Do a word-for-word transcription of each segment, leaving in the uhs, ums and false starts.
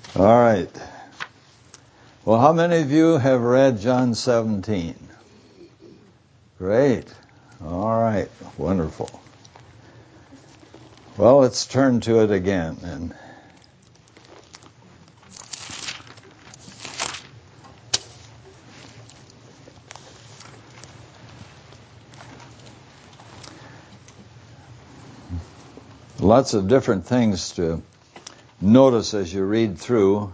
All right. Well, how many of you have read John seventeen? Great. All right. Wonderful. Well, let's turn to it again. And lots of different things to notice as you read through.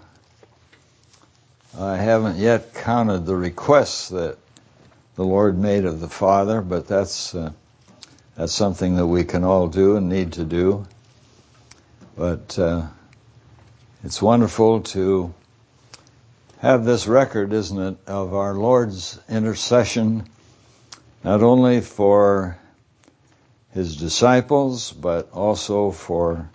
I haven't yet counted the requests that the Lord made of the Father, but that's uh, that's something that we can all do and need to do. But uh, it's wonderful to have this record, isn't it, of our Lord's intercession, not only for His disciples, but also for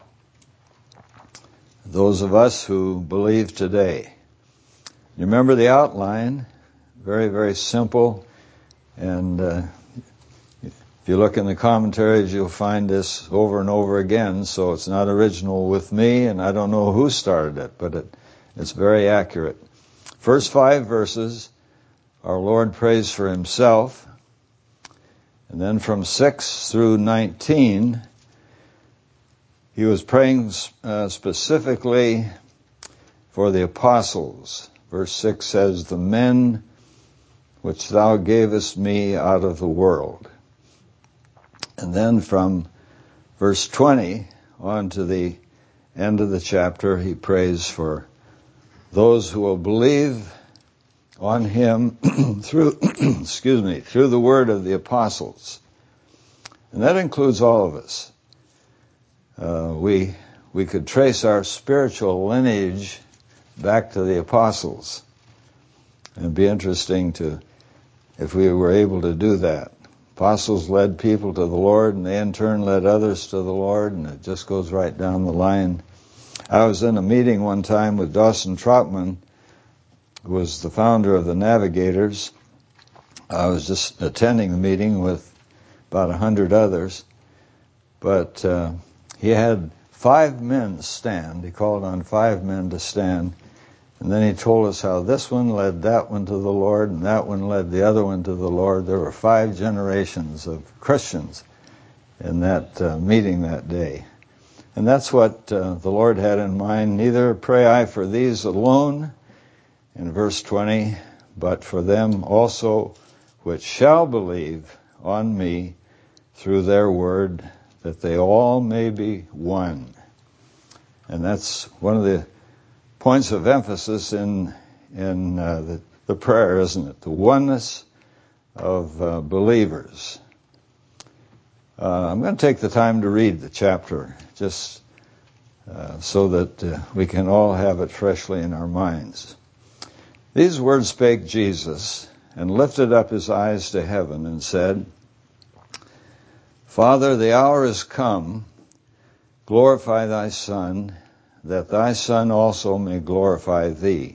those of us who believe today. You remember the outline? Very, very simple. And uh, if you look in the commentaries, you'll find this over and over again. So it's not original with me, and I don't know who started it, but it, it's very accurate. First five verses, our Lord prays for Himself. And then from six through nineteen, He was praying uh, specifically for the apostles. Verse six says, "The men which thou gavest me out of the world." And then from verse twenty on to the end of the chapter, he prays for those who will believe on Him through, excuse me, through the word of the apostles. And that includes all of us. Uh, we we could trace our spiritual lineage back to the apostles. And it'd be interesting to, if we were able to do that. Apostles led people to the Lord, and they in turn led others to the Lord, and it just goes right down the line. I was in a meeting one time with Dawson Troutman, who was the founder of the Navigators. I was just attending the meeting with about a hundred others, but uh, he had five men stand. He called on five men to stand. And then he told us how this one led that one to the Lord, and that one led the other one to the Lord. There were five generations of Christians in that uh, meeting that day. And that's what uh, the Lord had in mind. "Neither pray I for these alone," in verse twenty, "but for them also which shall believe on me through their word, that they all may be one." And that's one of the points of emphasis in in uh, the, the prayer, isn't it? The oneness of uh, believers. Uh, I'm going to take the time to read the chapter, just uh, so that uh, we can all have it freshly in our minds. "These words spake Jesus, and lifted up his eyes to heaven, and said, Father, the hour is come. Glorify thy Son, that thy Son also may glorify thee,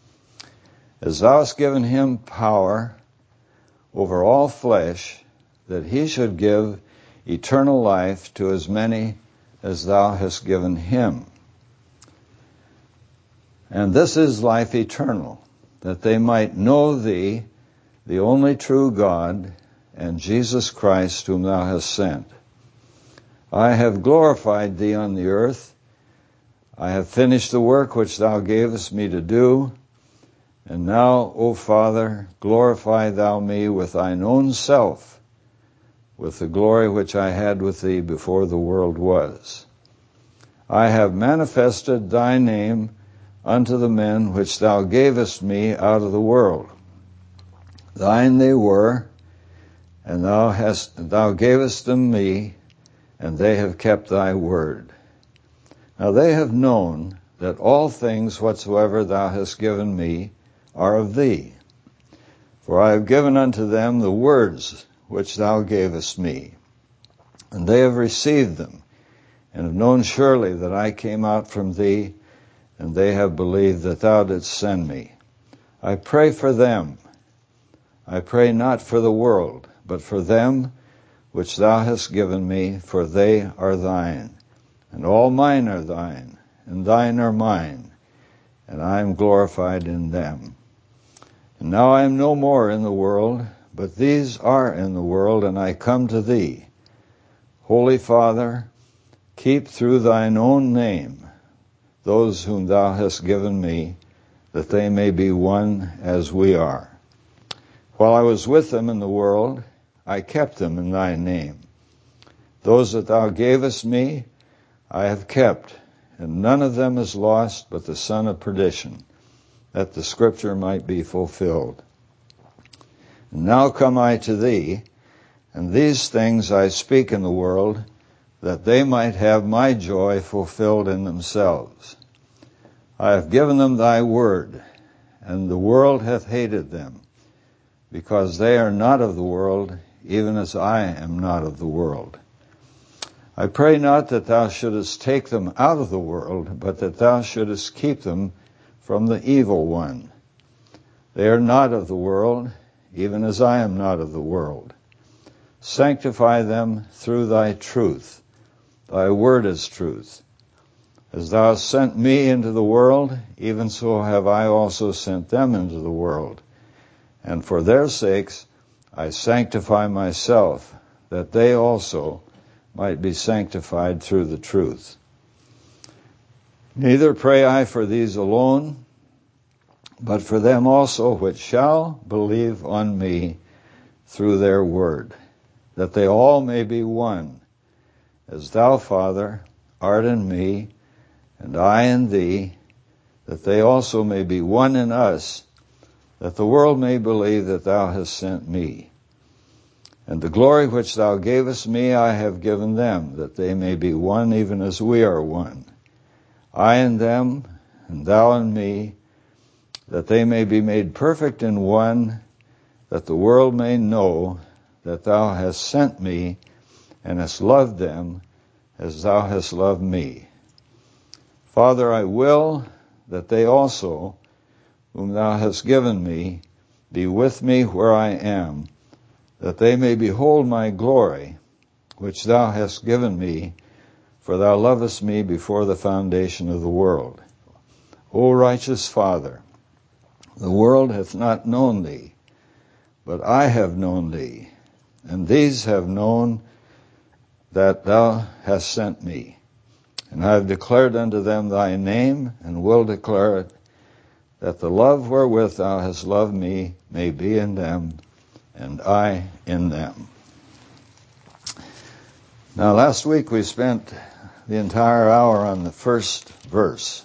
as thou hast given him power over all flesh, that he should give eternal life to as many as thou hast given him. And this is life eternal, that they might know thee, the only true God, and Jesus Christ, whom thou hast sent. I have glorified thee on the earth. I have finished the work which thou gavest me to do. And now, O Father, glorify thou me with thine own self, with the glory which I had with thee before the world was. I have manifested thy name unto the men which thou gavest me out of the world. Thine they were, and thou hast thou gavest them me, and they have kept thy word. Now they have known that all things whatsoever thou hast given me are of thee. For I have given unto them the words which thou gavest me, and they have received them, and have known surely that I came out from thee, and they have believed that thou didst send me. I pray for them. I pray not for the world, but for them which thou hast given me, for they are thine, and all mine are thine, and thine are mine, and I am glorified in them. And now I am no more in the world, but these are in the world, and I come to thee. Holy Father, keep through thine own name those whom thou hast given me, that they may be one as we are. While I was with them in the world, I kept them in thy name. Those that thou gavest me, I have kept, and none of them is lost but the son of perdition, that the scripture might be fulfilled. And now come I to thee, and these things I speak in the world, that they might have my joy fulfilled in themselves. I have given them thy word, and the world hath hated them, because they are not of the world, even as I am not of the world. I pray not that thou shouldest take them out of the world, but that thou shouldest keep them from the evil one. They are not of the world, even as I am not of the world. Sanctify them through thy truth. Thy word is truth. As thou hast sent me into the world, even so have I also sent them into the world. And for their sakes I sanctify myself, that they also might be sanctified through the truth. Neither pray I for these alone, but for them also which shall believe on me through their word, that they all may be one, as thou, Father, art in me, and I in thee, that they also may be one in us, that the world may believe that thou hast sent me. And the glory which thou gavest me I have given them, that they may be one even as we are one. I in them, and thou in me, that they may be made perfect in one, that the world may know that thou hast sent me, and hast loved them as thou hast loved me. Father, I will that they also, whom thou hast given me, be with me where I am, that they may behold my glory, which thou hast given me, for thou lovest me before the foundation of the world. O righteous Father, the world hath not known thee, but I have known thee, and these have known that thou hast sent me. And I have declared unto them thy name, and will declare it, that the love wherewith thou hast loved me may be in them, and I in them. Now, last week we spent the entire hour on the first verse.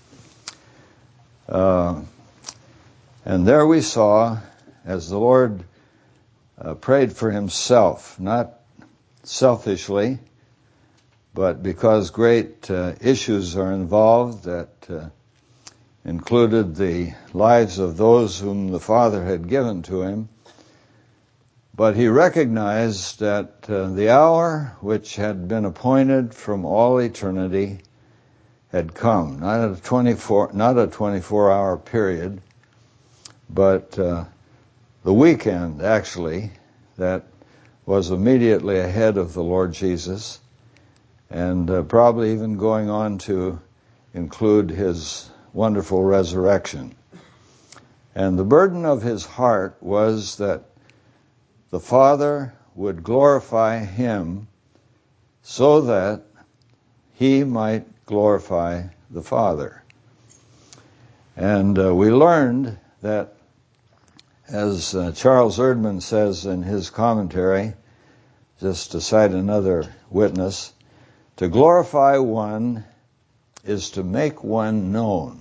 Uh, and there we saw, as the Lord uh, prayed for himself, not selfishly, but because great uh, issues are involved that uh, included the lives of those whom the Father had given to him. But he recognized that uh, the hour which had been appointed from all eternity had come. Not a twenty-four, not a twenty-four hour period, but uh, the weekend, actually, that was immediately ahead of the Lord Jesus, and uh, probably even going on to include his wonderful resurrection. And the burden of his heart was that the Father would glorify him so that he might glorify the Father. And uh, we learned that, as uh, Charles Erdman says in his commentary, just to cite another witness, to glorify one is to make one known.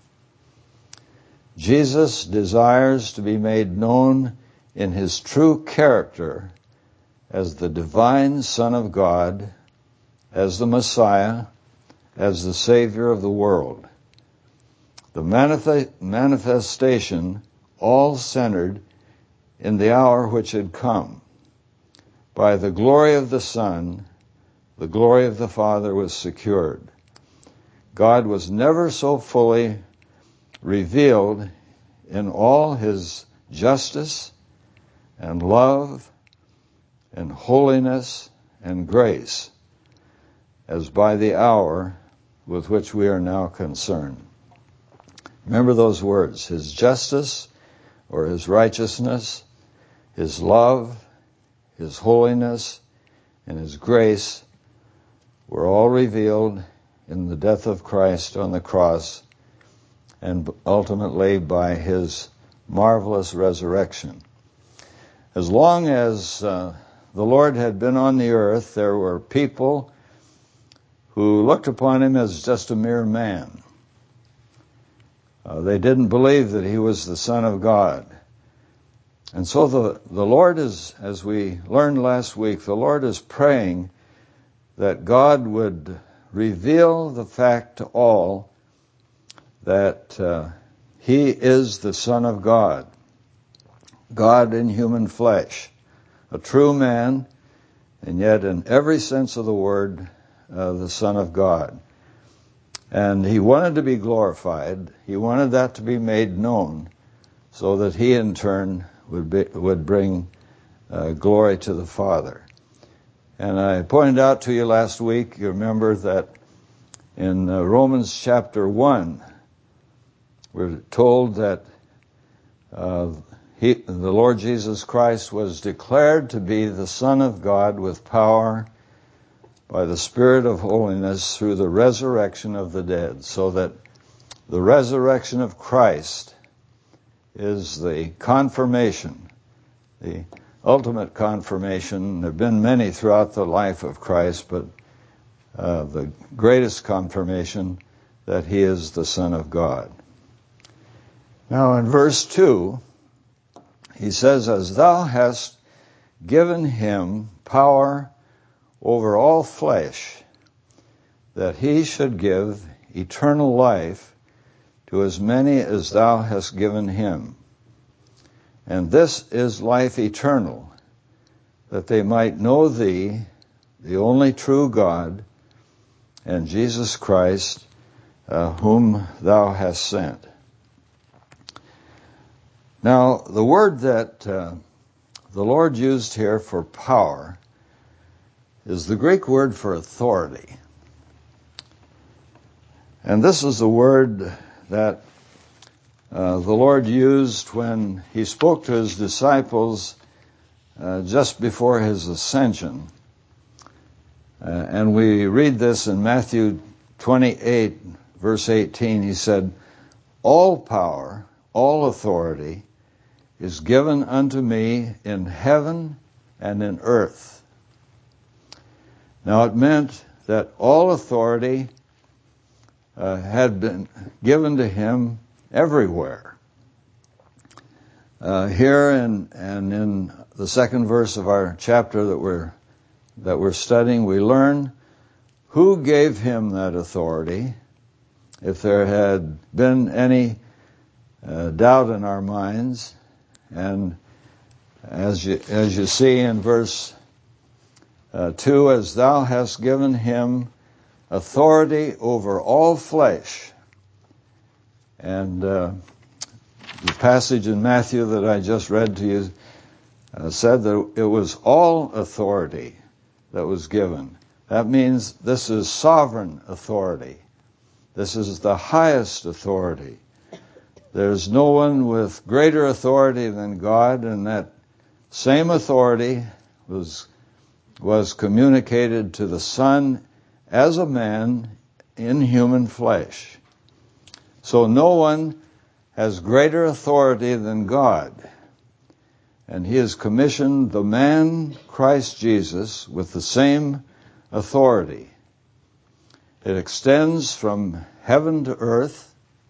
Jesus desires to be made known in his true character as the divine Son of God, as the Messiah, as the Savior of the world. The manif- manifestation all centered in the hour which had come. By the glory of the Son, the glory of the Father was secured. God was never so fully revealed in all his justice and love and holiness and grace as by the hour with which we are now concerned. Remember those words. His justice or his righteousness, his love, his holiness, and his grace were all revealed in the death of Christ on the cross and ultimately by his marvelous resurrection. As long as uh, the Lord had been on the earth, there were people who looked upon him as just a mere man. Uh, they didn't believe that he was the Son of God. And so the, the Lord is, as we learned last week, the Lord is praying that God would reveal the fact to all that uh, he is the Son of God, God in human flesh, a true man, and yet in every sense of the word, uh, the Son of God. And he wanted to be glorified. He wanted that to be made known so that he in turn would be, would bring uh, glory to the Father. And I pointed out to you last week, you remember that in uh, Romans chapter one, we're told that uh, he, the Lord Jesus Christ was declared to be the Son of God with power by the Spirit of holiness through the resurrection of the dead, so that the resurrection of Christ is the confirmation, the ultimate confirmation. There have been many throughout the life of Christ, but uh, the greatest confirmation that he is the Son of God. Now in verse two, he says, as thou hast given him power over all flesh, that he should give eternal life to as many as thou hast given him. And this is life eternal, that they might know thee, the only true God, and Jesus Christ, uh, whom thou hast sent. Now, the word that uh, the Lord used here for power is the Greek word for authority. And this is the word that uh, the Lord used when he spoke to his disciples uh, just before his ascension. Uh, and we read this in Matthew twenty-eight, verse eighteen. He said, all power, all authority is given unto me in heaven and in earth. Now it meant that all authority uh, had been given to him everywhere. Uh, here in, and in the second verse of our chapter that we're that we're studying, we learn who gave him that authority. If there had been any uh, doubt in our minds, and as you as you see in verse Uh, two, as thou hast given him authority over all flesh. And uh, the passage in Matthew that I just read to you uh, said that it was all authority that was given. That means this is sovereign authority. This is the highest authority. There's no one with greater authority than God, and that same authority was was communicated to the Son as a man in human flesh. So no one has greater authority than God. And he has commissioned the man, Christ Jesus, with the same authority. It extends from heaven to earth,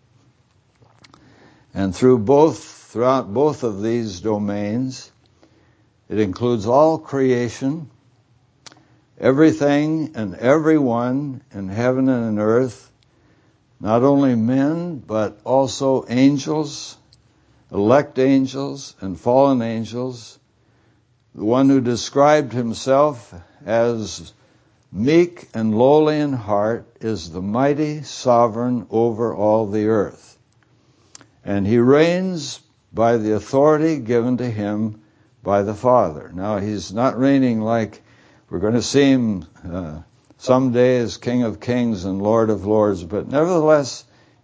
and through both, throughout both of these domains, it includes all creation, everything and everyone in heaven and in earth, not only men, but also angels, elect angels and fallen angels. The one who described himself as meek and lowly in heart is the mighty sovereign over all the earth. And he reigns by the authority given to him by the Father. Now, he's not reigning like we're going to see him uh, someday as King of Kings and Lord of Lords, but nevertheless,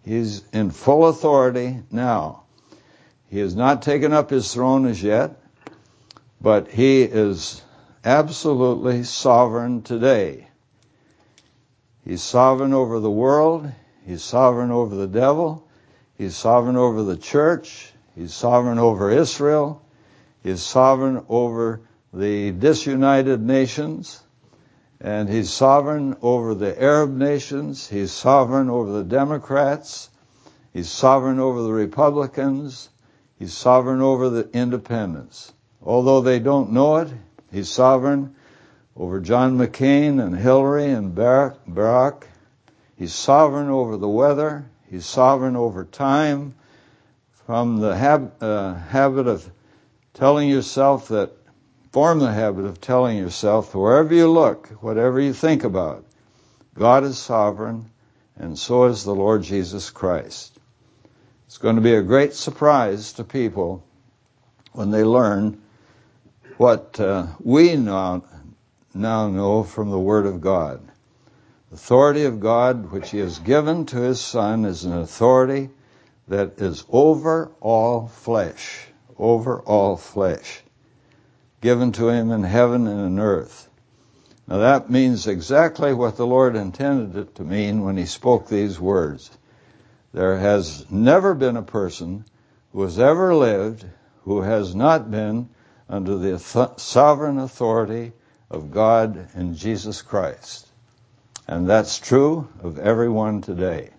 He's in full authority now. He has not taken up his throne as yet, but he is absolutely sovereign today. He's sovereign over the world. He's sovereign over the devil. He's sovereign over the church. He's sovereign over Israel. He's sovereign over the disunited nations. And he's sovereign over the Arab nations. He's sovereign over the Democrats. He's sovereign over the Republicans. He's sovereign over the independents. Although they don't know it, he's sovereign over John McCain and Hillary and Barack. Barack. He's sovereign over the weather. He's sovereign over time. From the hab- uh, habit of telling yourself that, form the habit of telling yourself, wherever you look, whatever you think about, God is sovereign, and so is the Lord Jesus Christ. It's going to be a great surprise to people when they learn what uh, we now, now know from the Word of God. The authority of God, which He has given to His Son, is an authority that is over all flesh, over all flesh, given to Him in heaven and in earth. Now that means exactly what the Lord intended it to mean when He spoke these words. There has never been a person who has ever lived who has not been under the th- sovereign authority of God and Jesus Christ. And that's true of everyone today.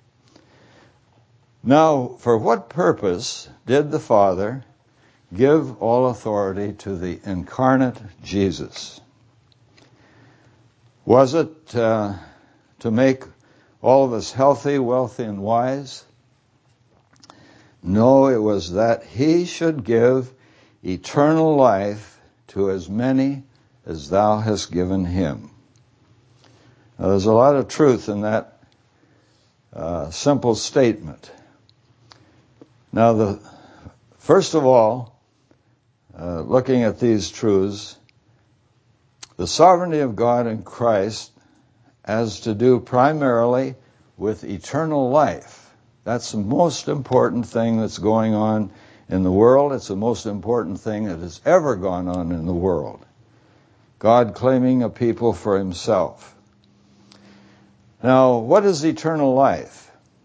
Now, for what purpose did the Father give all authority to the incarnate Jesus? Was it uh, to make all of us healthy, wealthy, and wise? No, it was that He should give eternal life to as many as Thou hast given Him. Now, there's a lot of truth in that uh, simple statement. Now, the first of all, uh, looking at these truths, the sovereignty of God in Christ has to do primarily with eternal life. That's the most important thing that's going on in the world. It's the most important thing that has ever gone on in the world. God claiming a people for Himself. Now, what is eternal life?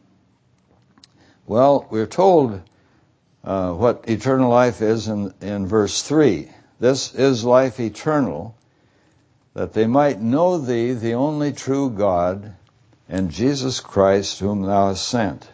Well, we're told uh, what eternal life is in, in verse three. This is life eternal, that they might know Thee, the only true God, and Jesus Christ, whom Thou hast sent.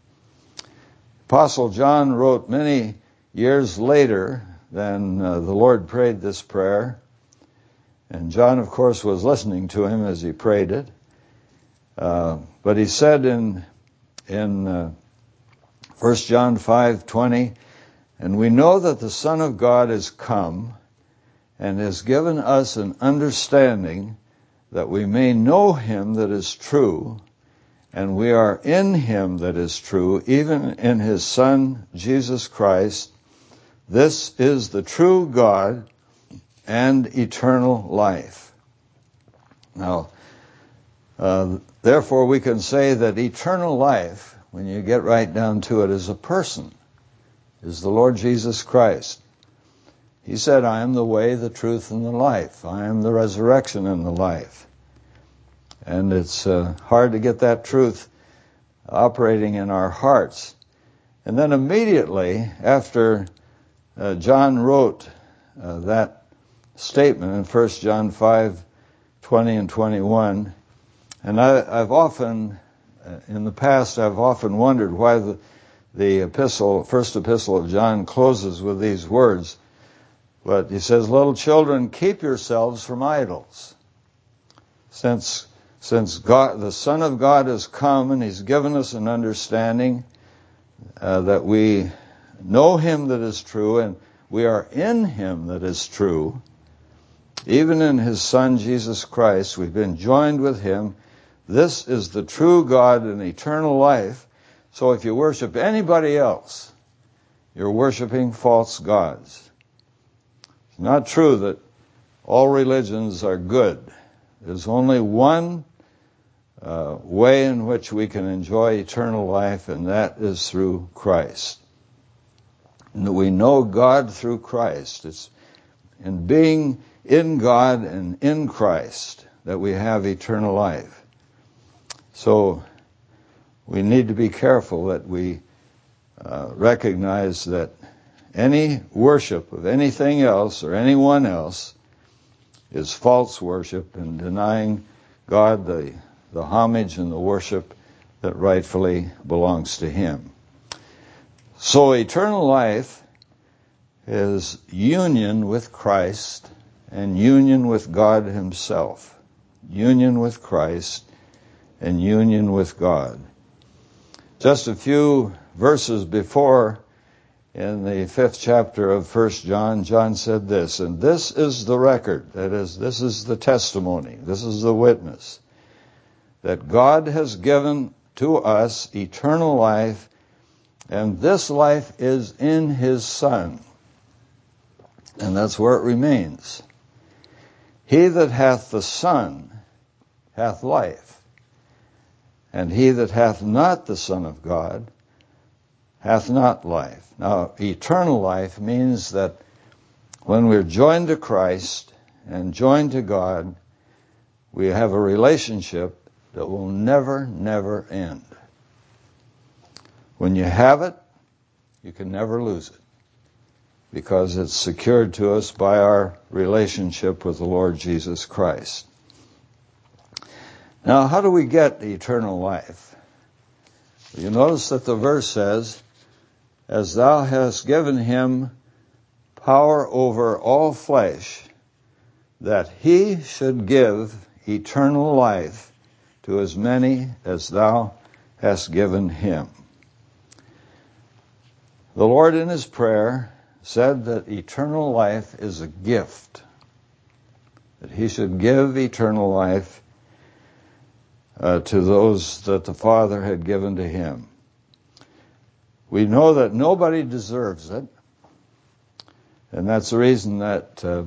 Apostle John wrote many years later than uh, the Lord prayed this prayer, and John, of course, was listening to him as he prayed it. Uh, but he said in in uh, First John five twenty, and we know that the Son of God is come and has given us an understanding that we may know Him that is true, and we are in Him that is true, even in His Son, Jesus Christ. This is the true God and eternal life. Now, uh, therefore we can say that eternal life, when you get right down to it, is a person, is the Lord Jesus Christ. He said, I am the way, the truth, and the life. I am the resurrection and the life. And it's uh, hard to get that truth operating in our hearts. And then immediately after uh, John wrote uh, that statement in First John five twenty and twenty-one, and I, I've often, uh, in the past, I've often wondered why the, the epistle, first epistle of John closes with these words. But he says, little children, keep yourselves from idols. Since Since God, the Son of God has come and He's given us an understanding uh, that we know Him that is true and we are in Him that is true, even in His Son Jesus Christ, we've been joined with Him. This is the true God and eternal life. So if you worship anybody else, you're worshiping false gods. It's not true that all religions are good. There's only one uh, way in which we can enjoy eternal life, and that is through Christ. We know God through Christ. It's in being in God and in Christ that we have eternal life. So we need to be careful that we uh, recognize that any worship of anything else or anyone else is false worship and denying God the, the homage and the worship that rightfully belongs to Him. So eternal life is union with Christ and union with God Himself. Union with Christ and union with God. Just a few verses before, in the fifth chapter of First John, John said this, and this is the record, that is, this is the testimony, this is the witness, that God has given to us eternal life, and this life is in His Son. And that's where it remains. He that hath the Son hath life, and he that hath not the Son of God hath not life. Now, eternal life means that when we're joined to Christ and joined to God, we have a relationship that will never, never end. When you have it, you can never lose it, because it's secured to us by our relationship with the Lord Jesus Christ. Now, how do we get eternal life? You notice that the verse says, as thou hast given him power over all flesh, that he should give eternal life to as many as thou hast given him. The Lord in His prayer said that eternal life is a gift, that He should give eternal life uh, to those that the Father had given to Him. We know that nobody deserves it, and that's the reason that uh,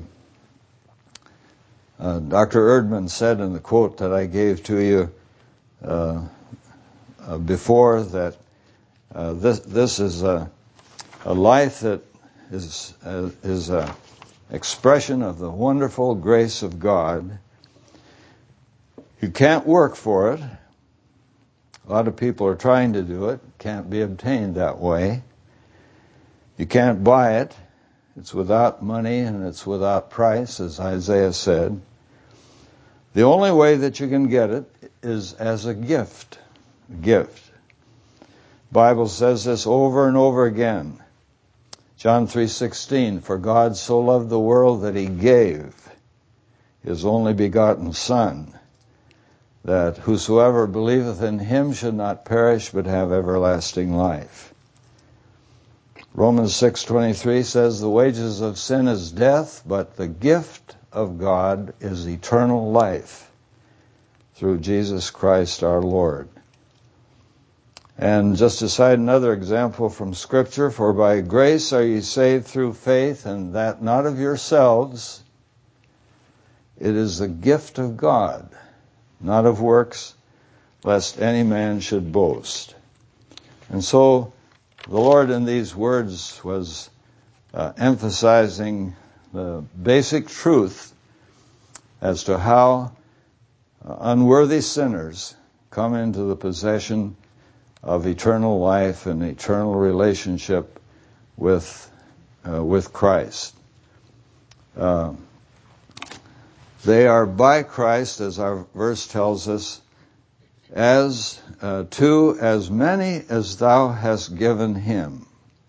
uh, Doctor Erdman said in the quote that I gave to you uh, uh, before that uh, this this is a, a life that is uh, is a expression of the wonderful grace of God. You can't work for it. A lot of people are trying to do it. Can't be obtained that way. You can't buy it. It's without money and it's without price, as Isaiah said. The only way that you can get it is as a gift. A gift. The Bible says this over and over again. John three sixteen, for God so loved the world that He gave His only begotten Son, that whosoever believeth in Him should not perish but have everlasting life. Romans six twenty-three says the wages of sin is death, but the gift of God is eternal life through Jesus Christ our Lord. And just to cite another example from Scripture, for by grace are ye saved through faith, and that not of yourselves, it is the gift of God, not of works, lest any man should boast. And so the Lord in these words was uh, emphasizing the basic truth as to how uh, unworthy sinners come into the possession of eternal life and eternal relationship with uh, with Christ. Uh, they are by Christ, as our verse tells us, as uh, to as many as thou hast given him.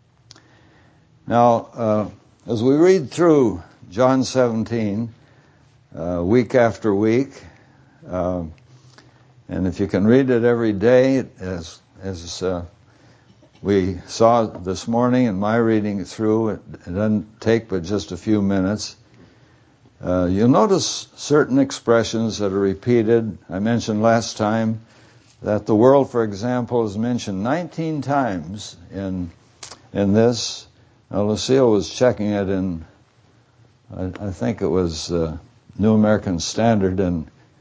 Now, uh, as we read through John seventeen, uh, week after week, uh, and if you can read it every day, as as uh, we saw this morning in my reading it through, it, it doesn't take but just a few minutes. Uh, you'll notice certain expressions that are repeated. I mentioned last time that the world, for example, is mentioned nineteen times in in this. Now, Lucille was checking it in, I, I think it was uh, New American Standard, and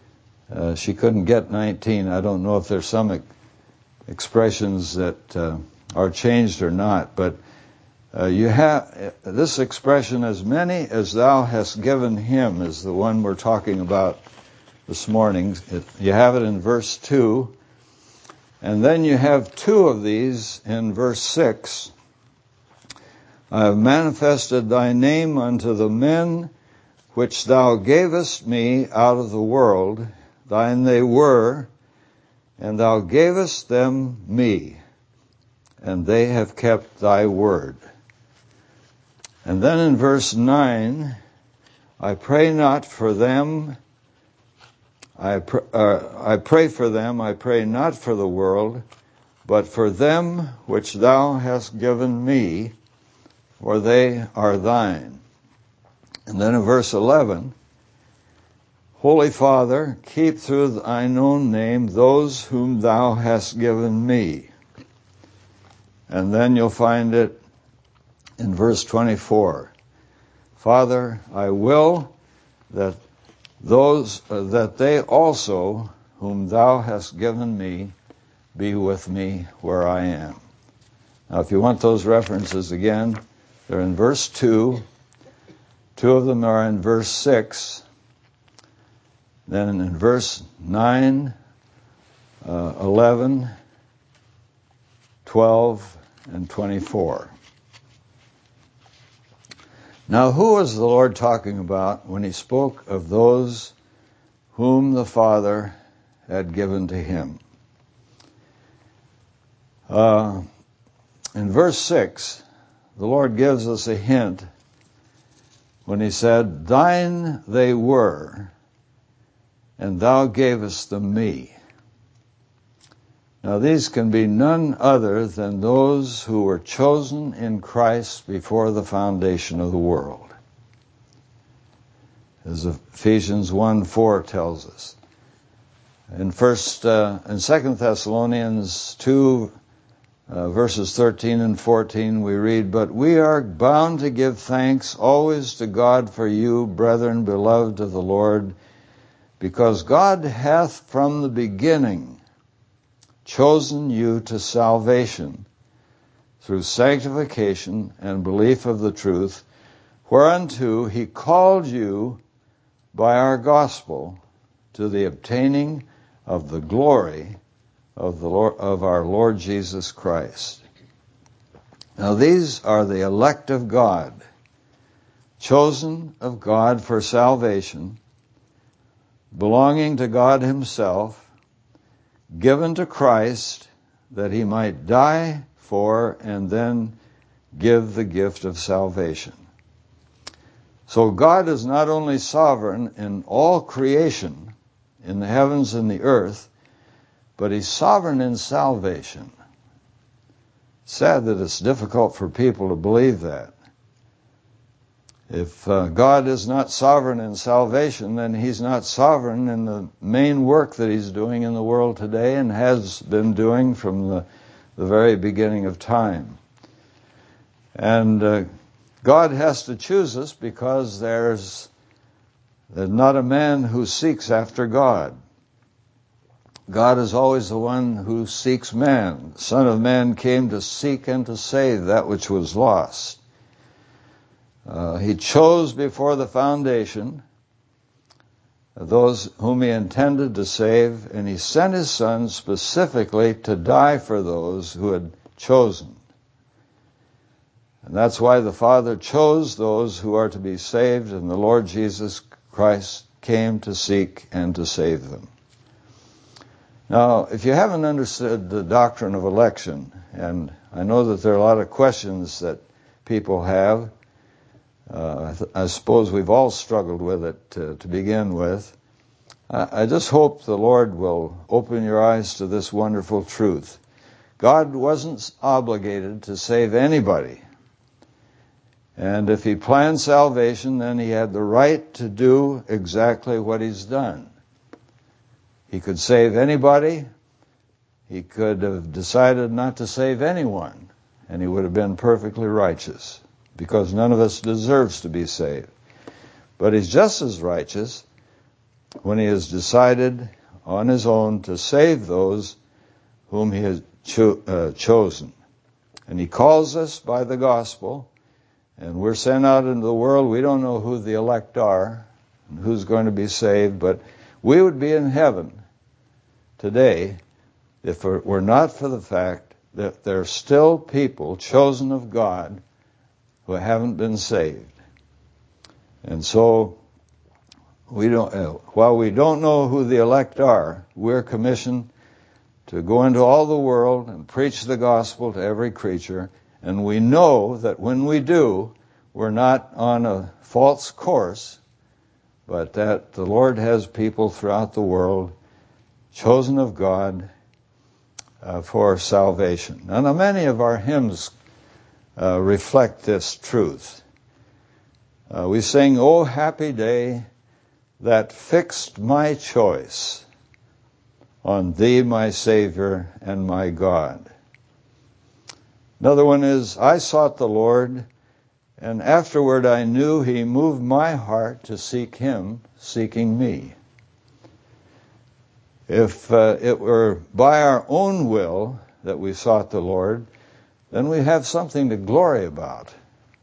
Uh, she couldn't get nineteen. I don't know if there's some e- expressions that uh, are changed or not, but uh, you have this expression, as many as thou hast given him, is the one we're talking about this morning. It, you have it in verse two, and then you have two of these in verse six. I have manifested thy name unto the men which thou gavest me out of the world. Thine they were, and thou gavest them me, and they have kept thy word. And then in verse nine, I pray not for them, I, pr- uh, I pray for them, I pray not for the world, but for them which thou hast given me, for they are thine. And then in verse eleven, Holy Father, keep through thine own name those whom thou hast given me. And then you'll find it in verse twenty-four. Father, I will that those uh, that they also whom thou hast given me be with me where I am. Now, if you want those references again, they're in verse two. Two of them are in verse six. Then in verse nine, uh, eleven, twelve, and twenty-four. Now, who was the Lord talking about when he spoke of those whom the Father had given to him? Uh, in verse six, the Lord gives us a hint when he said, Thine they were, and thou gavest them me. Now these can be none other than those who were chosen in Christ before the foundation of the world. As Ephesians one four tells us. In first uh, in Second Thessalonians two, uh, verses thirteen and fourteen, we read, But we are bound to give thanks always to God for you, brethren, beloved of the Lord, because God hath from the beginning chosen you to salvation through sanctification and belief of the truth, whereunto he called you by our gospel to the obtaining of the glory of the Lord, of our Lord Jesus Christ. Now these are the elect of God, chosen of God for salvation, belonging to God himself, given to Christ that he might die for and then give the gift of salvation. So God is not only sovereign in all creation, in the heavens and the earth, but he's sovereign in salvation. Sad that it's difficult for people to believe that. If uh, God is not sovereign in salvation, then he's not sovereign in the main work that he's doing in the world today and has been doing from the, the very beginning of time. And uh, God has to choose us because there's, there's not a man who seeks after God. God is always the one who seeks man. The Son of Man came to seek and to save that which was lost. Uh, he chose before the foundation those whom he intended to save, and he sent his Son specifically to die for those who had chosen. And that's why the Father chose those who are to be saved, and the Lord Jesus Christ came to seek and to save them. Now, if you haven't understood the doctrine of election, and I know that there are a lot of questions that people have, uh, I, th- I suppose we've all struggled with it to, to begin with. I, I just hope the Lord will open your eyes to this wonderful truth. God wasn't obligated to save anybody. And if he planned salvation, then he had the right to do exactly what he's done. He could save anybody. He could have decided not to save anyone, and he would have been perfectly righteous, because none of us deserves to be saved. But he's just as righteous when he has decided on his own to save those whom he has cho- uh, chosen. And he calls us by the gospel, and we're sent out into the world. We don't know who the elect are and who's going to be saved, but we would be in heaven today if it were not for the fact that there are still people chosen of God who haven't been saved. And so, we don't. Uh, while we don't know who the elect are, we're commissioned to go into all the world and preach the gospel to every creature. And we know that when we do, we're not on a false course, but that the Lord has people throughout the world chosen of God uh, for salvation. Now, now, many of our hymns uh, reflect this truth. Uh, we sing, "O happy day that fixed my choice on thee, my Savior and my God." Another one is, "I sought the Lord, and afterward I knew he moved my heart to seek him, seeking me." If uh, it were by our own will that we sought the Lord, then we have something to glory about.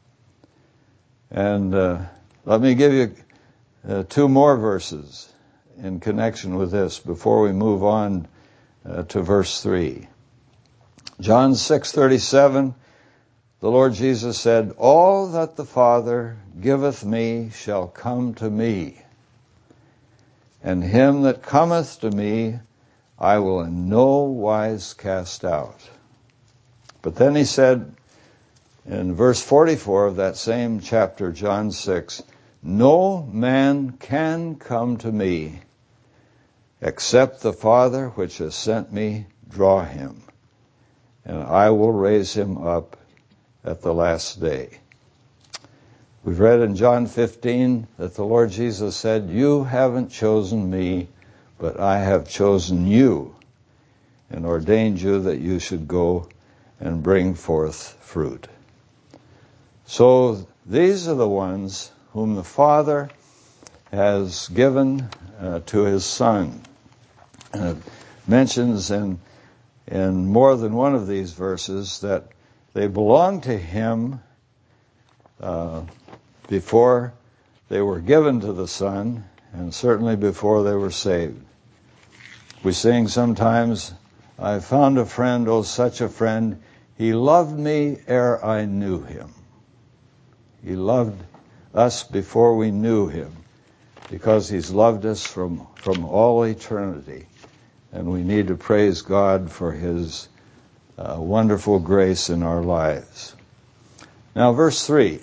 And uh, let me give you uh, two more verses in connection with this before we move on uh, to verse three. John six thirty-seven, the Lord Jesus said, "All that the Father giveth me shall come to me, and him that cometh to me I will in no wise cast out." But then he said in verse forty-four of that same chapter, John six, "No man can come to me except the Father which has sent me draw him, and I will raise him up at the last day." We've read in John fifteen that the Lord Jesus said, "You haven't chosen me, but I have chosen you and ordained you that you should go and bring forth fruit." So these are the ones whom the Father has given uh, to his Son. And it mentions in, in more than one of these verses that they belong to him uh, before they were given to the Son, and certainly before they were saved. We sing sometimes, "I found a friend, oh such a friend, he loved me ere I knew him." He loved us before we knew him, because he's loved us from, from all eternity. And we need to praise God for his uh, wonderful grace in our lives. Now, verse three.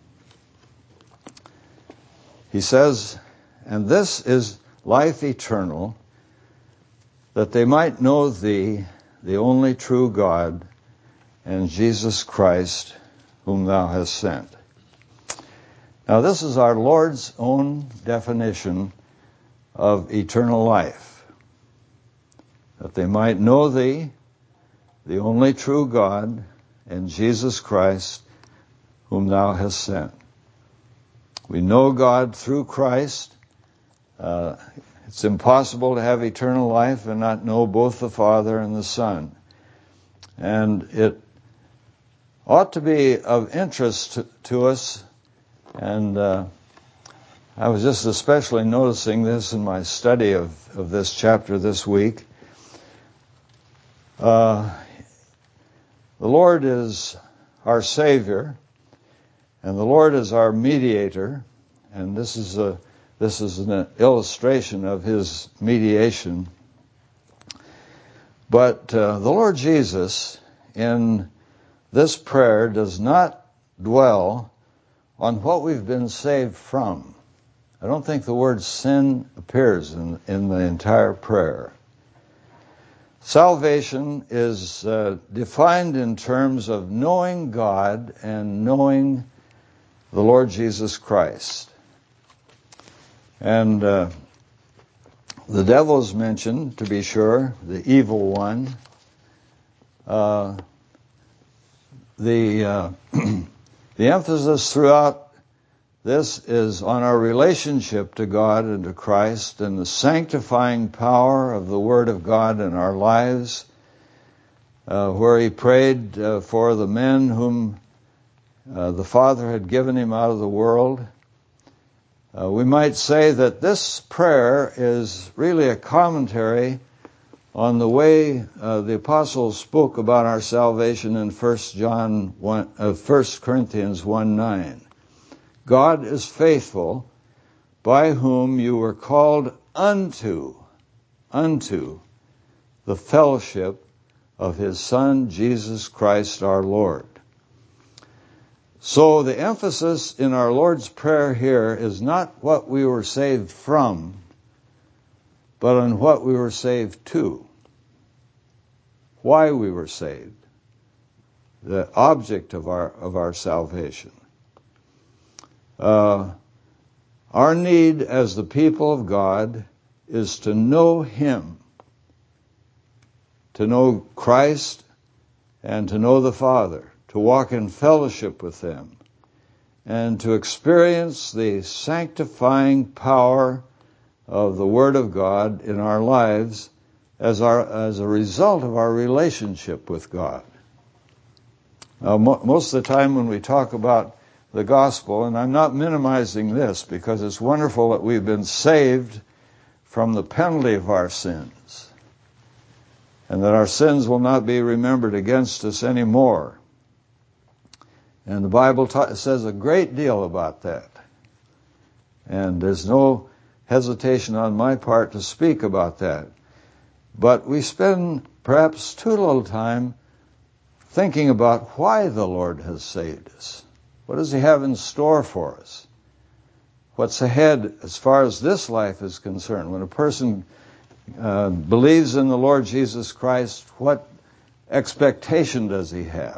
He says, "And this is life eternal, that they might know thee, the only true God, and Jesus Christ, whom thou hast sent." Now, this is our Lord's own definition of eternal life. That they might know thee, the only true God, and Jesus Christ, whom thou hast sent. We know God through Christ. Uh, it's impossible to have eternal life and not know both the Father and the Son. And it ought to be of interest to, to us. And uh, I was just especially noticing this in my study of, of this chapter this week. Uh, the Lord is our Savior, and the Lord is our mediator, and this is a this is an illustration of his mediation. But uh, the Lord Jesus, in this prayer, does not dwell on what we've been saved from. I don't think the word sin appears in, in the entire prayer. Salvation is uh, defined in terms of knowing God and knowing the Lord Jesus Christ. And uh, the devil is mentioned, to be sure, the evil one. Uh, the uh, the emphasis throughout This is on our relationship to God and to Christ and the sanctifying power of the Word of God in our lives, uh, where he prayed uh, for the men whom uh, the Father had given him out of the world. Uh, we might say that this prayer is really a commentary on the way uh, the apostles spoke about our salvation in First John one, uh, First Corinthians one nine. God is faithful, by whom you were called unto, unto the fellowship of his Son, Jesus Christ our Lord. So the emphasis in our Lord's Prayer here is not what we were saved from, but on what we were saved to. Why we were saved. The object of our, of our salvation. Uh, our need as the people of God is to know him, to know Christ, and to know the Father, to walk in fellowship with them, and to experience the sanctifying power of the Word of God in our lives as our as a result of our relationship with God. Now, mo- most of the time when we talk about the gospel, and I'm not minimizing this because it's wonderful that we've been saved from the penalty of our sins, and that our sins will not be remembered against us anymore. And the Bible ta- says a great deal about that. And there's no hesitation on my part to speak about that. But we spend perhaps too little time thinking about why the Lord has saved us. What does he have in store for us? What's ahead as far as this life is concerned? When a person uh, believes in the Lord Jesus Christ, what expectation does he have?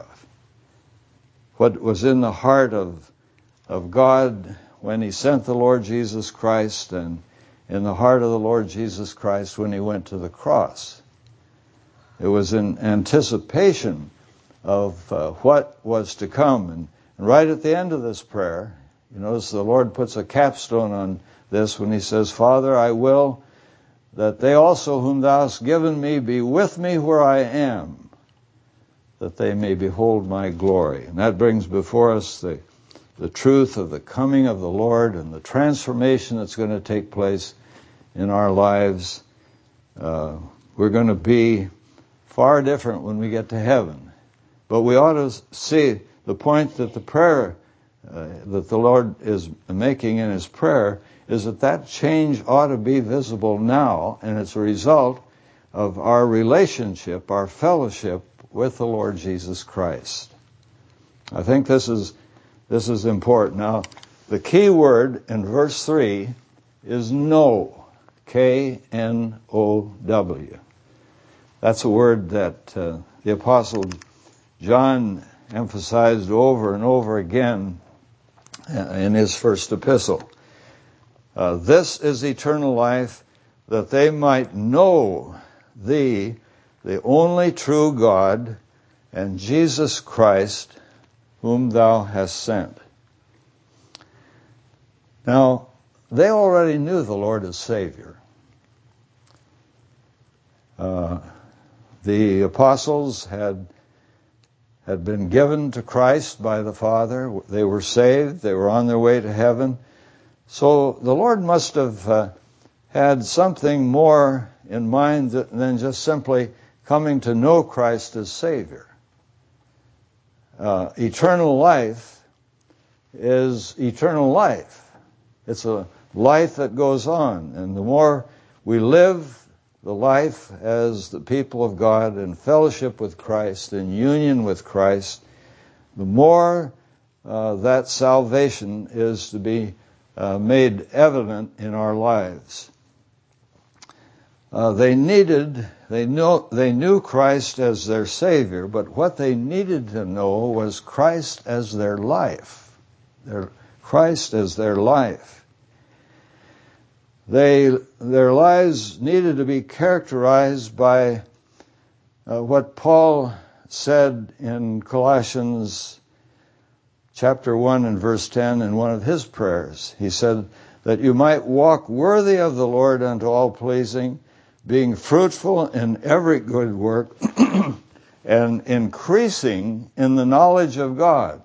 What was in the heart of of God when he sent the Lord Jesus Christ, and in the heart of the Lord Jesus Christ when he went to the cross? It was in anticipation of uh, what was to come. And, and right at the end of this prayer, you notice the Lord puts a capstone on this when he says, Father, I will that they also whom thou hast given me be with me where I am, that they may behold my glory. And that brings before us the, the truth of the coming of the Lord and the transformation that's going to take place in our lives. Uh, we're going to be far different when we get to heaven. But we ought to see the point that the prayer uh, that the Lord is making in his prayer is that that change ought to be visible now, and it's a result of our relationship, our fellowship with the Lord Jesus Christ. I think this is this is important. Now, the key word in verse three is know, K N O W. That's a word that uh, the Apostle John emphasized over and over again in his first epistle. Uh, this is eternal life, that they might know thee, the only true God, and Jesus Christ, whom thou hast sent. Now, they already knew the Lord as Savior. Uh, the apostles had had been given to Christ by the Father. They were saved. They were on their way to heaven. So the Lord must have uh, had something more in mind than just simply coming to know Christ as Savior. Uh, eternal life is eternal life. It's a life that goes on. And the more we live the life as the people of God in fellowship with Christ, in union with Christ, the more uh, that salvation is to be uh, made evident in our lives. Uh, they needed, they knew, they knew Christ as their Savior, but what they needed to know was Christ as their life. Their, Christ as their life. They, their lives needed to be characterized by uh, what Paul said in Colossians chapter one and verse ten in one of his prayers. He said that you might walk worthy of the Lord unto all pleasing, being fruitful in every good work and increasing in the knowledge of God.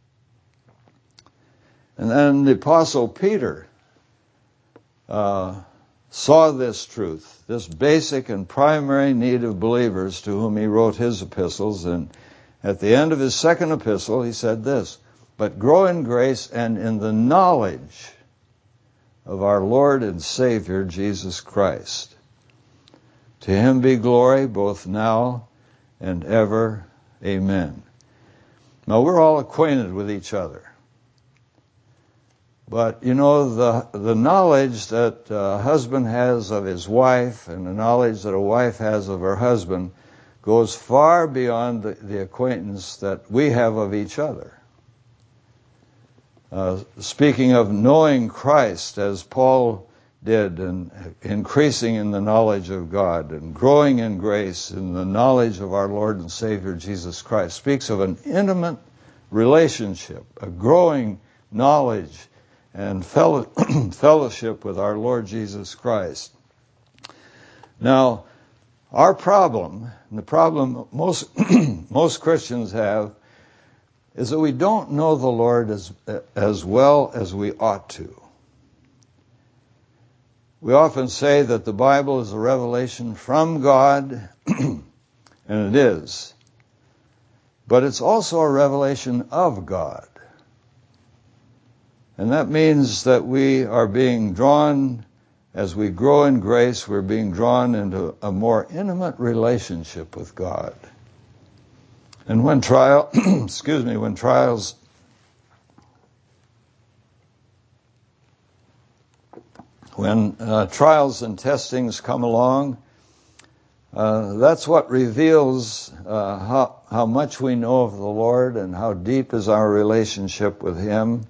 And then the Apostle Peter uh, saw this truth, this basic and primary need of believers to whom he wrote his epistles. And at the end of his second epistle, he said this, but grow in grace and in the knowledge of our Lord and Savior, Jesus Christ. To him be glory both now and ever. Amen. Now, we're all acquainted with each other. But, you know, the the knowledge that a husband has of his wife and the knowledge that a wife has of her husband goes far beyond the, the acquaintance that we have of each other. Uh, speaking of knowing Christ, as Paul did, and increasing in the knowledge of God and growing in grace in the knowledge of our Lord and Savior Jesus Christ, speaks of an intimate relationship, a growing knowledge and fellowship with our Lord Jesus Christ. Now, our problem, and the problem most most Christians have, is that we don't know the Lord as as well as we ought to. We often say that the Bible is a revelation from God, and it is. But it's also a revelation of God. And that means that we are being drawn, as we grow in grace, we're being drawn into a more intimate relationship with God. And when trial, excuse me, when trials When uh, trials and testings come along, uh, that's what reveals uh, how, how much we know of the Lord and how deep is our relationship with Him.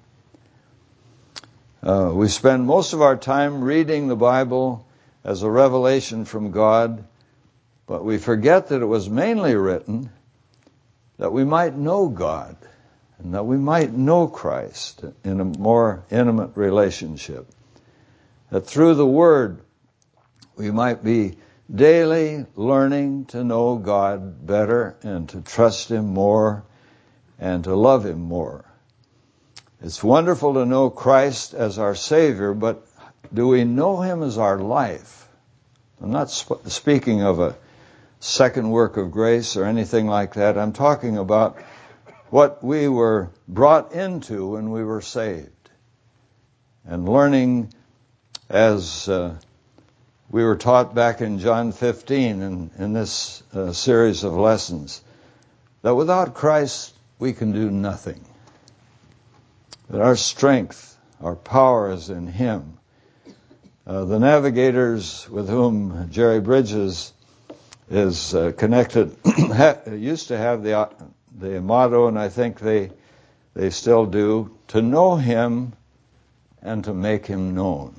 Uh, we spend most of our time reading the Bible as a revelation from God, but we forget that it was mainly written that we might know God and that we might know Christ in a more intimate relationship. That through the Word we might be daily learning to know God better and to trust Him more and to love Him more. It's wonderful to know Christ as our Savior, but do we know Him as our life? I'm not sp- speaking of a second work of grace or anything like that. I'm talking about what we were brought into when we were saved. And learning, as uh, we were taught back in John fifteen in, in this uh, series of lessons, that without Christ we can do nothing. That our strength, our power is in Him. Uh, the navigators with whom Jerry Bridges is uh, connected used to have the the motto, and I think they they still do, to know Him and to make Him known.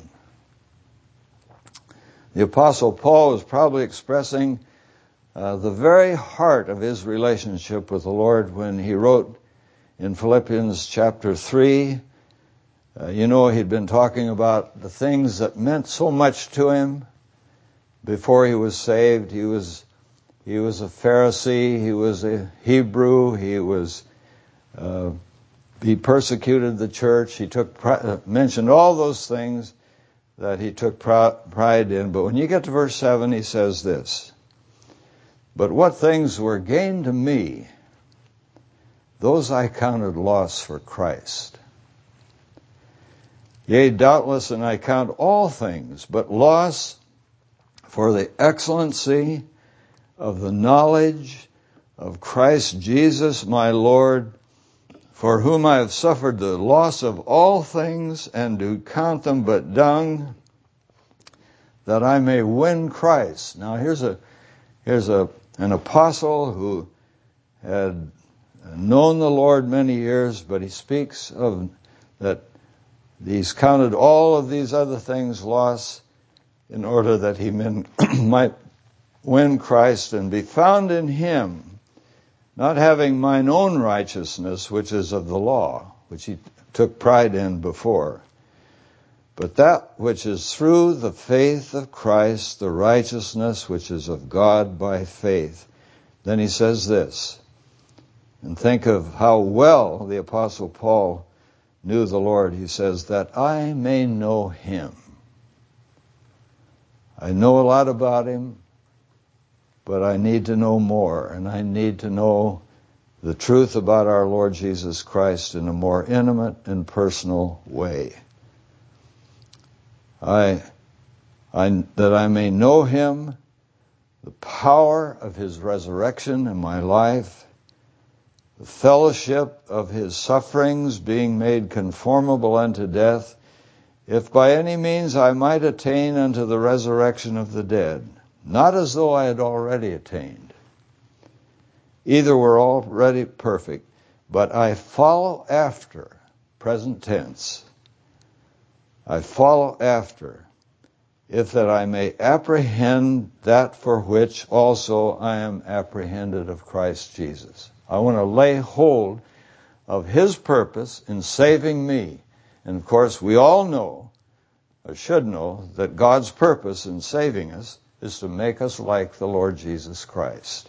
The Apostle Paul is probably expressing uh, the very heart of his relationship with the Lord when he wrote in Philippians chapter three. Uh, you know, he'd been talking about the things that meant so much to him before he was saved. He was he was a Pharisee. He was a Hebrew. He was uh, he persecuted the church. He took uh, mentioned all those things that he took pride in. But when you get to verse seven, he says this, "But what things were gain to me, those I counted loss for Christ. Yea, doubtless, and I count all things but loss for the excellency of the knowledge of Christ Jesus my Lord, for whom I have suffered the loss of all things, and do count them but dung, that I may win Christ." Now here's a here's a an apostle who had known the Lord many years, but he speaks of that he's counted all of these other things loss in order that he min, might win Christ and be found in Him, not having mine own righteousness, which is of the law, which he took pride in before, but that which is through the faith of Christ, the righteousness which is of God by faith. Then he says this, and think of how well the Apostle Paul knew the Lord. He says, that I may know him. I know a lot about him, but I need to know more, and I need to know the truth about our Lord Jesus Christ in a more intimate and personal way. I, I, that I may know him, the power of his resurrection in my life, the fellowship of his sufferings, being made conformable unto death, if by any means I might attain unto the resurrection of the dead, not as though I had already attained. Either were already perfect, but I follow after, present tense, I follow after, if that I may apprehend that for which also I am apprehended of Christ Jesus. I want to lay hold of his purpose in saving me. And of course, we all know, or should know, that God's purpose in saving us is to make us like the Lord Jesus Christ.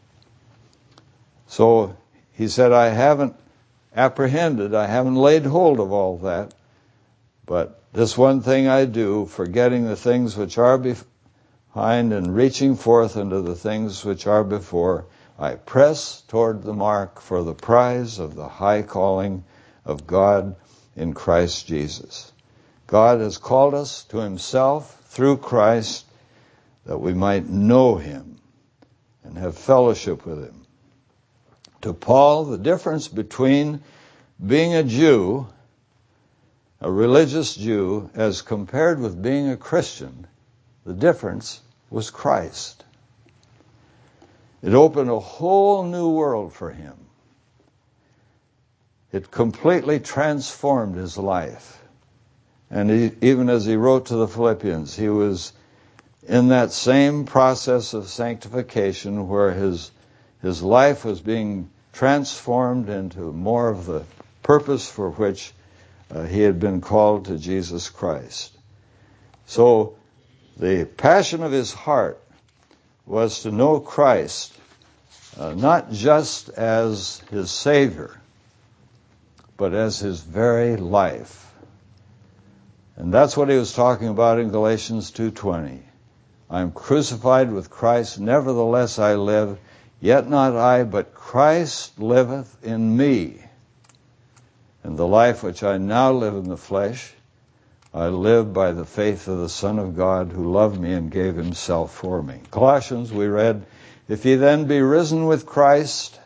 So he said, I haven't apprehended, I haven't laid hold of all that, but this one thing I do, forgetting the things which are behind and reaching forth into the things which are before, I press toward the mark for the prize of the high calling of God in Christ Jesus. God has called us to himself through Christ that we might know him and have fellowship with him. To Paul, the difference between being a Jew, a religious Jew, as compared with being a Christian, the difference was Christ. It opened a whole new world for him. It completely transformed his life. And he, even as he wrote to the Philippians, he was in that same process of sanctification where his, his life was being transformed into more of the purpose for which uh, he had been called to Jesus Christ. So the passion of his heart was to know Christ, uh, not just as his Savior, but as his very life. And that's what he was talking about in Galatians two twenty. I am crucified with Christ, nevertheless I live, yet not I, but Christ liveth in me. And the life which I now live in the flesh, I live by the faith of the Son of God who loved me and gave himself for me. Colossians, we read, if ye then be risen with Christ,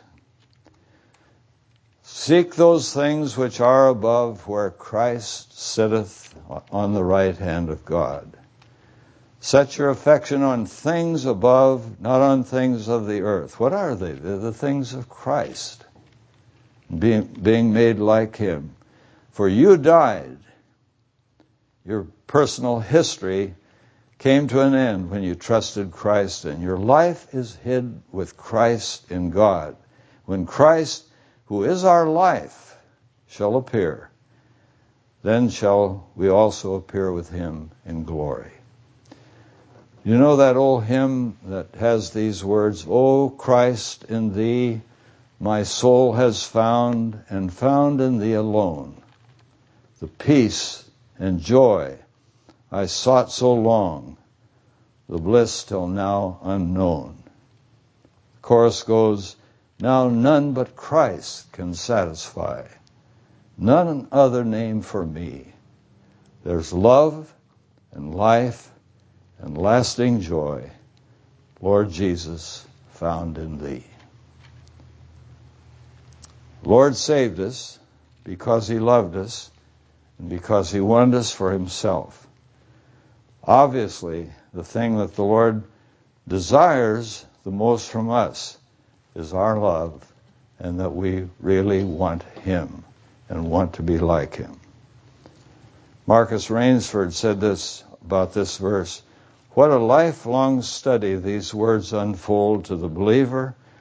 seek those things which are above, where Christ sitteth on the right hand of God. Set your affection on things above, not on things of the earth. What are they? They're the things of Christ, being, being made like him. For you died. Your personal history came to an end when you trusted Christ, and your life is hid with Christ in God. When Christ, who is our life, shall appear, then shall we also appear with him in glory. You know that old hymn that has these words, O Christ, in thee my soul has found, and found in thee alone the peace and joy I sought so long, the bliss till now unknown. The chorus goes, now none but Christ can satisfy, none other name for me. There's love and life and lasting joy, Lord Jesus, found in thee. Lord saved us because he loved us and because he wanted us for himself. Obviously, the thing that the Lord desires the most from us is our love, and that we really want him and want to be like him. Marcus Rainsford said this about this verse, what a lifelong study these words unfold to the believer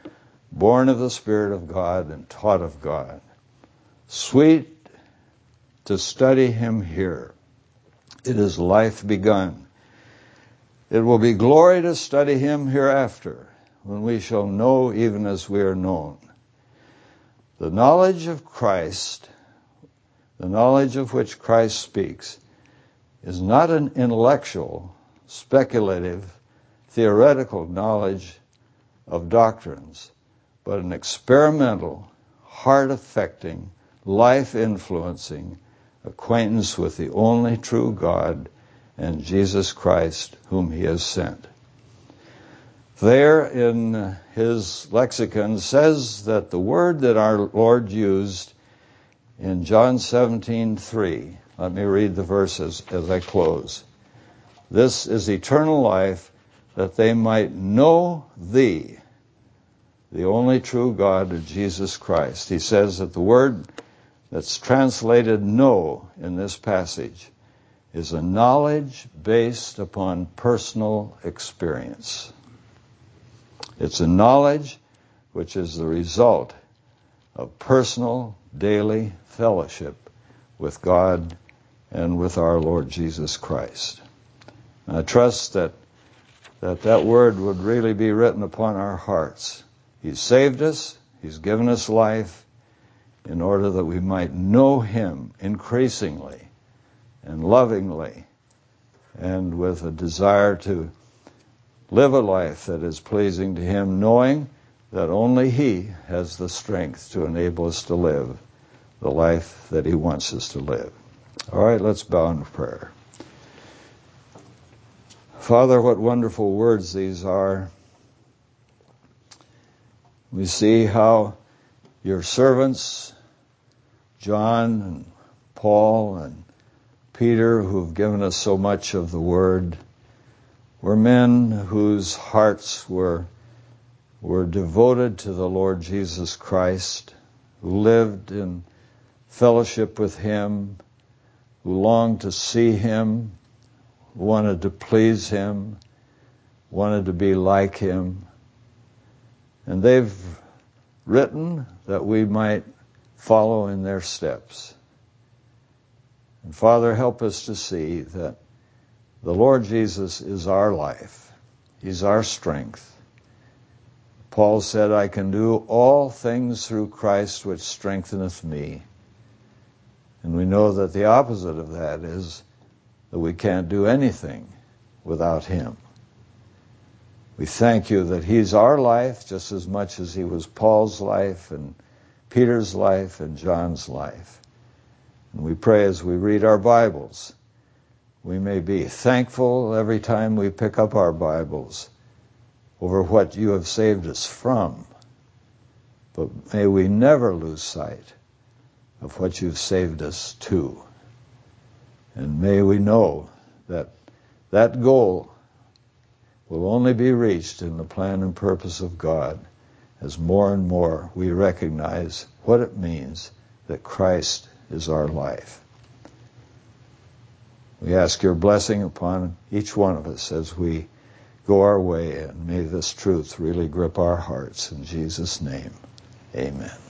born of the Spirit of God and taught of God. Sweet to study him here. It is life begun. It will be glory to study him hereafter, when we shall know even as we are known. The knowledge of Christ, the knowledge of which Christ speaks, is not an intellectual, speculative, theoretical knowledge of doctrines, but an experimental, heart-affecting, life-influencing acquaintance with the only true God and Jesus Christ, whom he has sent. There in his lexicon says that the word that our Lord used in John seventeen three, let me read the verses as I close. This is eternal life, that they might know thee, the only true God of Jesus Christ. He says that the word that's translated know in this passage is a knowledge based upon personal experience. It's a knowledge which is the result of personal, daily fellowship with God and with our Lord Jesus Christ. And I trust that, that that word would really be written upon our hearts. He's saved us. He's given us life in order that we might know him increasingly and lovingly, and with a desire to live a life that is pleasing to him, knowing that only he has the strength to enable us to live the life that he wants us to live. All right, let's bow in prayer. Father, what wonderful words these are. We see how your servants, John and Paul and Peter, who've given us so much of the word, were men whose hearts were, were devoted to the Lord Jesus Christ, who lived in fellowship with him, who longed to see him, wanted to please him, wanted to be like him. And they've written that we might follow in their steps. And Father, help us to see that the Lord Jesus is our life. He's our strength. Paul said, I can do all things through Christ which strengtheneth me. And we know that the opposite of that is that we can't do anything without him. We thank you that he's our life just as much as he was Paul's life and Peter's life and John's life. And we pray as we read our Bibles, we may be thankful every time we pick up our Bibles over what you have saved us from. But may we never lose sight of what you've saved us to. And may we know that that goal will only be reached in the plan and purpose of God as more and more we recognize what it means that Christ is our life. We ask your blessing upon each one of us as we go our way, and may this truth really grip our hearts. In Jesus' name, amen.